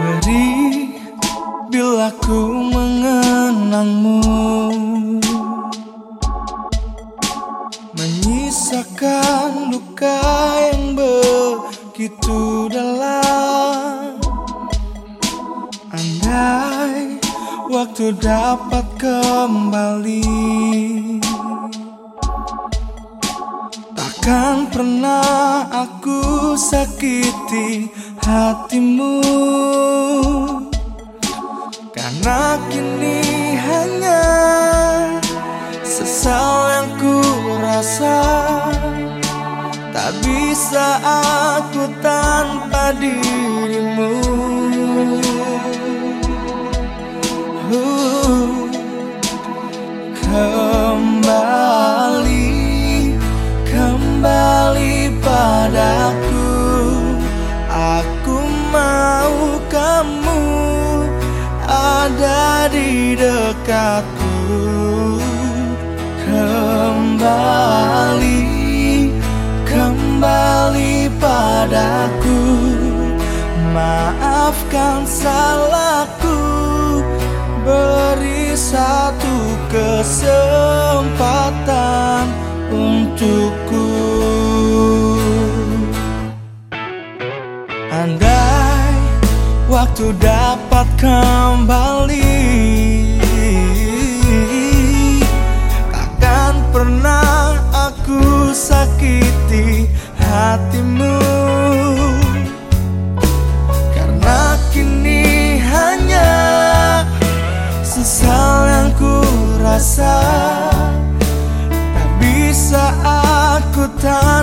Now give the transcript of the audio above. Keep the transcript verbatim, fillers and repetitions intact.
Pedih bila ku mengenangmu, menyisakan luka yang begitu dalam. Andai waktu dapat kembali, takkan pernah aku sakiti hatimu, karena kini hanya sesal yang ku rasa. Tak bisa aku tanpa dirimu. uh, Kembali, kembali padaku. Aku mau kamu ada di dekatku. Kembali, kembali padaku. Maafkan salahku, beri satu kesempatan untukku. Andai waktu dapat kembali, takkan pernah aku sakiti hatimu, karena kini hanya sesal yang ku rasa. Tak bisa aku tak